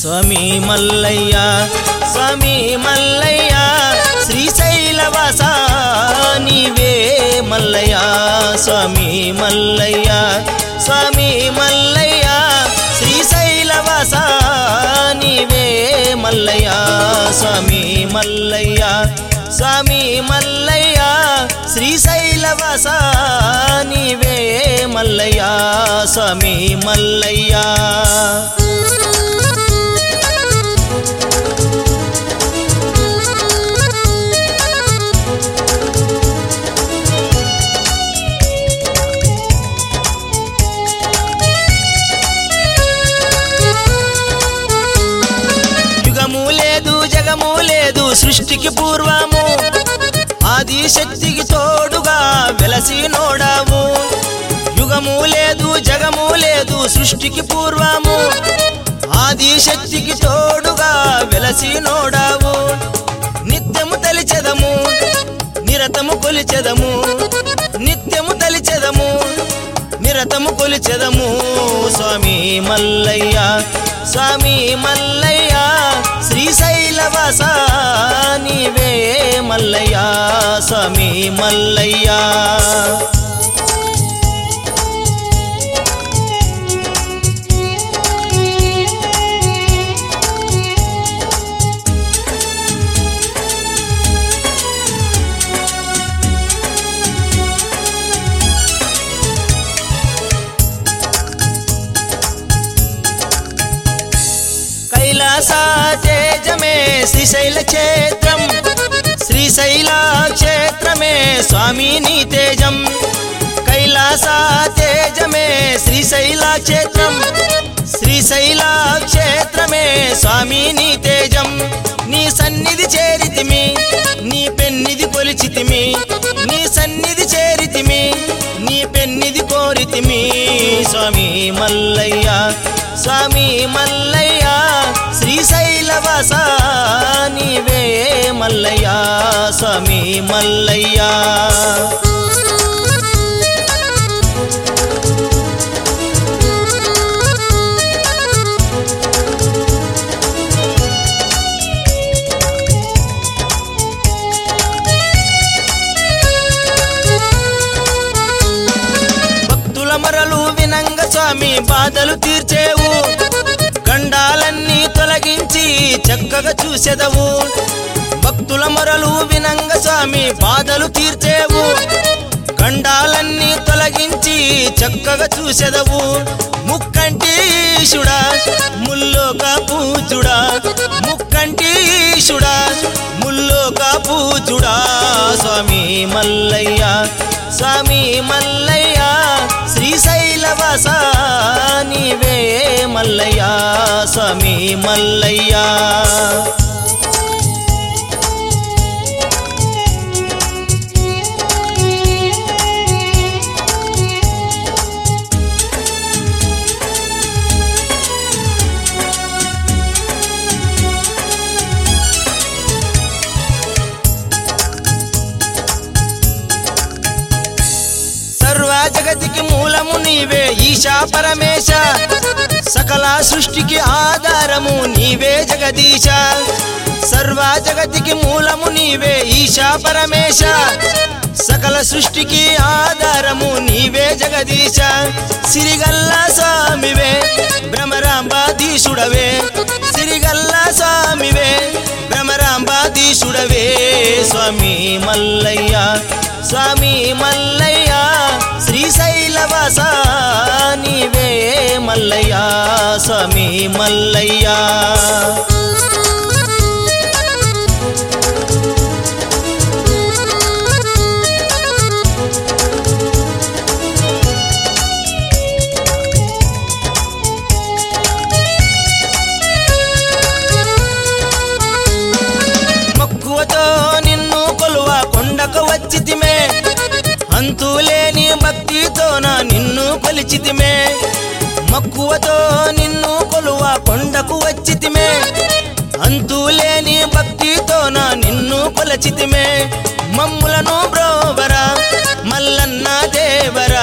స్వామి మల్లయ్య స్వామి మల్లయ్య శ్రీశైలవాస నీవే మల్లయ్య స్వామి మల్లయ్య స్వామి మల్లయ్య శ్రీశైలవాస నీవే మల్లయ్య స్వామి మల్లయ్య స్వామి మల్లయ్య శ్రీశైలవాస నీవే మల్లయ్య స్వామి మల్లయ్య జగము లేదు సృష్టికి పూర్వము ఆది శక్తికి తోడుగా వెలసినోడావు యుగము లేదు జగము లేదు సృష్టికి పూర్వము ఆది శక్తికి తోడుగా వెలసినోడావు నిత్యము తలిచెదము నిరతము కొలిచెదము నిత్యము తలిచెదము నిరతము కొలిచెదము స్వామి మల్లయ్య స్వామి మల్లయ్య శ్రీశైలవాస నీవే మల్లయ్య స్వామి మల్లయ్య కైలాసతేజమే శ్రీశైల క్షేత్రం శ్రీశైల క్షేత్రమే స్వామి నీ తేజం కైలాసతేజమే శ్రీశైల క్షేత్రం శ్రీశైల క్షేత్రమే స్వామి నీ తేజం నీ సన్నిధి చేరితిమి నీ పెన్నిధి కొలిచితిమి నీ సన్నిధి చేరితిమి నీ పెన్నిధి కోరితిమి స్వామి మల్లయ్య స్వామి మల్లయ్య శ్రీశైలవాస నీవే మల్లయ్య స్వామి మల్లయ్య భక్తుల మొరలు వినంగ స్వామి బాధలు తీర్చేవు గండాలన్నీ తొలగించి చక్కగా చూసెదవు భక్తుల మొరలు వినంగ స్వామి బాధలు తీర్చేవు గండాలన్నీ తొలగించి చక్కగా చూసెదవు ముక్కంటీశుడా ముల్లోక పూజుడా ముక్కంటీశుడా ముల్లోక పూజుడా స్వామి మల్లయ్య స్వామి మల్లయ్య శ్రీశైలవాస నీవే మల్లయ్య స్వామి మల్లయ్య జగతికి మూలము నీవే ఈశా పరమేశ సకల సృష్టికి ఆధారము నీవే జగదీశ సర్వ జగతికి మూలము నీవే ఈశా పరమేశ సకల సృష్టికి ఆధారము నీవే జగదీశ సిరిగల్లా స్వామివే భ్రమరాంబాధీశుడవే సిరిగల్లా స్వామివే భ్రమరాంబాధీశుడవే స్వామి మల్లయ్య స్వామి మల్లయ్య శ్రీశైలవాస నీవే మల్లయ్య స్వామి మల్లయ్య మక్కువతో నిన్ను కొలువ కొండకు వచ్చితిమే అంతులేని భక్తితో నా నిన్ను కొలిచితిమే మక్కువతో నిన్ను కొలువ కొండకు వచ్చితిమే అంతులేని భక్తితో నా నిన్ను కొలచితిమే మమ్ములను బ్రోవరా మల్లన్న దేవరా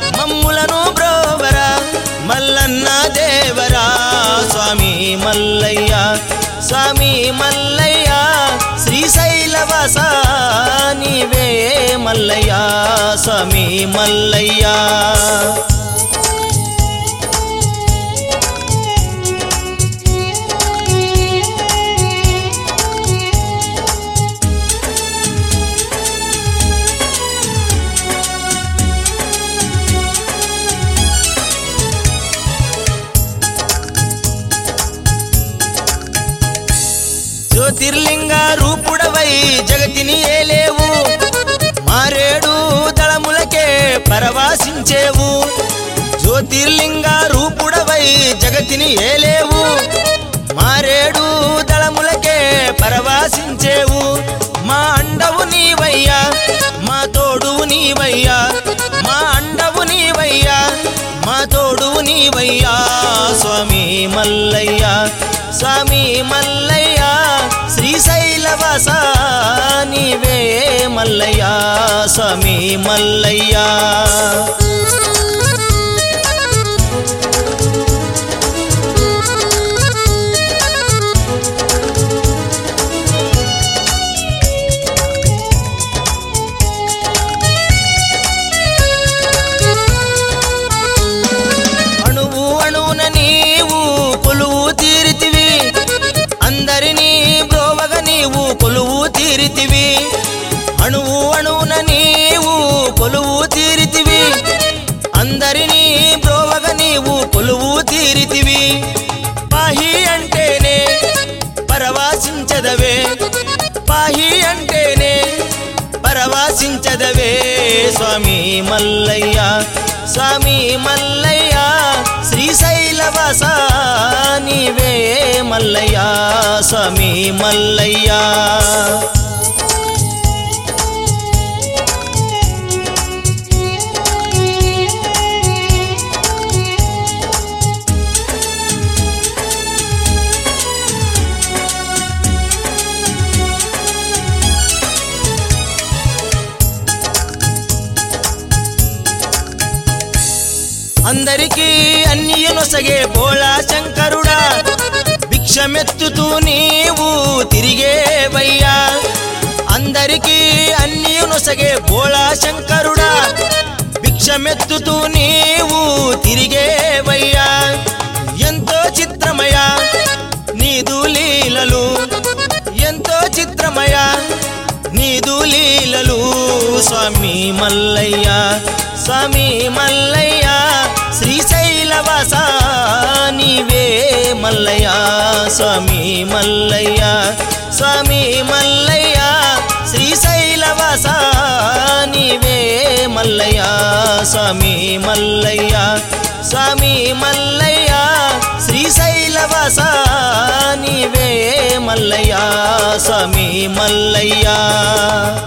మమ్ములను బ్రోవరా మల్లన్న దేవరా స్వామి మల్లయ్య మల్లయ్య స్వామి మల్లయ్య జ్యోతిర్లింగ రూపుడవై జగతిని ఏలేవు మారేడు దళములకే పరవాసించేవు జ్యోతిర్లింగ రూపుడవై జగతిని ఏలేవు మారేడు దళములకే పరవాసించేవు మా అండవు నీవయ్యా మా తోడువు నీవయ్యా మా అండవు నీవయ్యా మా తోడువు నీవయ్యా స్వామి మల్లయ్య స్వామి మల్లయ్య శ్రీశైలవాస నీవే మల్లయ్య స్వామి మల్లయ్య అణువు అణువున నీవు కొలువు తీరితివి అందరినీ బ్రోవగ నీవు కొలువు తీరితివి అణువు అణువున నీవు కొలువు తీరితివి అందరినీ బ్రోవగ నీవు కొలువు తీరితివి పాహి అంటేనే పరవాసించదవే పాహి అంటేనే పరవాసించదవే స్వామి మల్లయ్య స్వామి మల్లయ్య శ్రీశైలవాస నీవే మల్లయ్య స్వామి మల్లయ్య అందరికీ అన్నియునొసగే బోళా శంకరుడా భిక్షమెత్తుతూ నీవు తిరిగేవయ్యా అందరికీ అన్నియునొసగే బోళా శంకరుడా భిక్షమెత్తుతూ నీవు తిరిగేవయ్యా ఎంతో చిత్రమయ నీదు లీలలు ఎంతో చిత్రమయ నీదు లీలలు స్వామి మల్లయ్య స్వామి మల్లయ్య శ్రీశైలవాస నీవే మల్లయ్య స్వామి మల్లయ్య స్వామి మల్లయ్య శ్రీశైలవాస నీవే మల్లయ్య స్వామి మల్లయ్య స్వామి మల్లయ్య శ్రీశైలవాస నీవే మల్లయ్య స్వామి మల్లయ్య